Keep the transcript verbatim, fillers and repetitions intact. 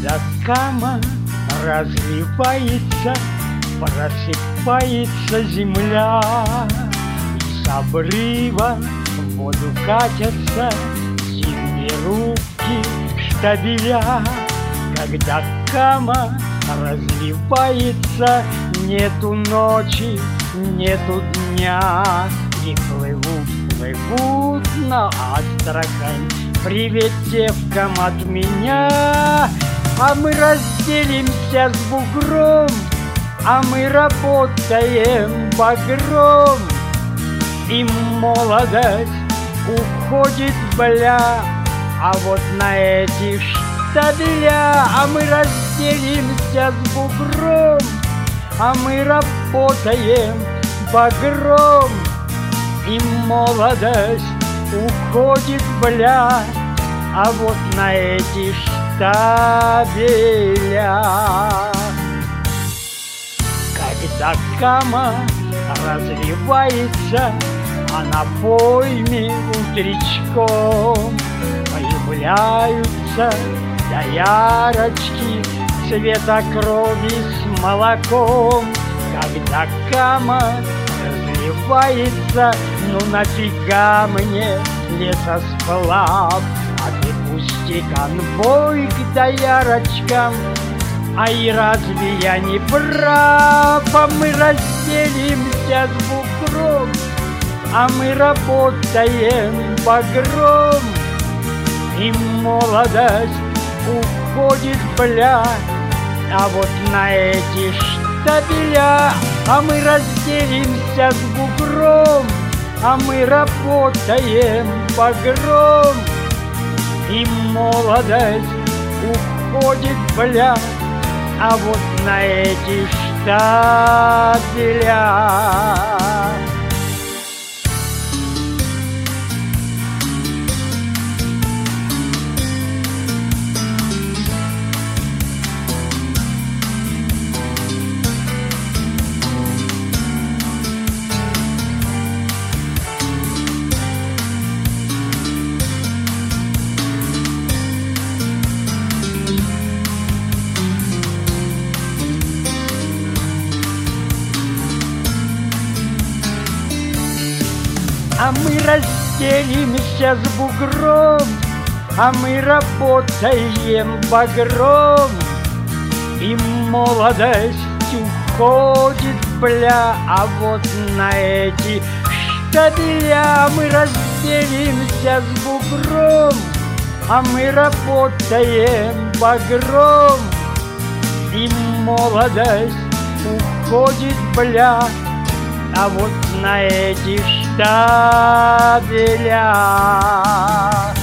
Когда кама разливается, просыпается земля, и с обрыва в воду катятся синие руки штабеля. Когда кама разливается, нету ночи, нету дня, и плывут, плывут на Астрахань, привет девкам от меня. А мы разделимся с бугром, а мы работаем багром, и молодость уходит, бля, а вот на эти штабеля. А мы разделимся с бугром, а мы работаем багром, и молодость уходит, бля, а вот на эти штабеля. Когда кама разливается, а на пойме утречком появляются доярочки цвета крови с молоком. Когда кама разливается, ну нафига мне лесосплав, а ты пусти конвой к доярочкам. Ай, разве я не прав? А мы разделимся с бугром, а мы работаем багром, и молодость уходит, бля, а вот на эти штабеля. А мы разделимся с бугром, а мы работаем багром, и молодость уходит, бля, а вот на эти штабеля. А мы разделимся с бугром, а мы работаем багром, и молодость уходит, бля, а вот на эти штабеля. Мы разделимся с бугром, а мы работаем багром, и молодость уходит, бля, а вот на эти штабеля.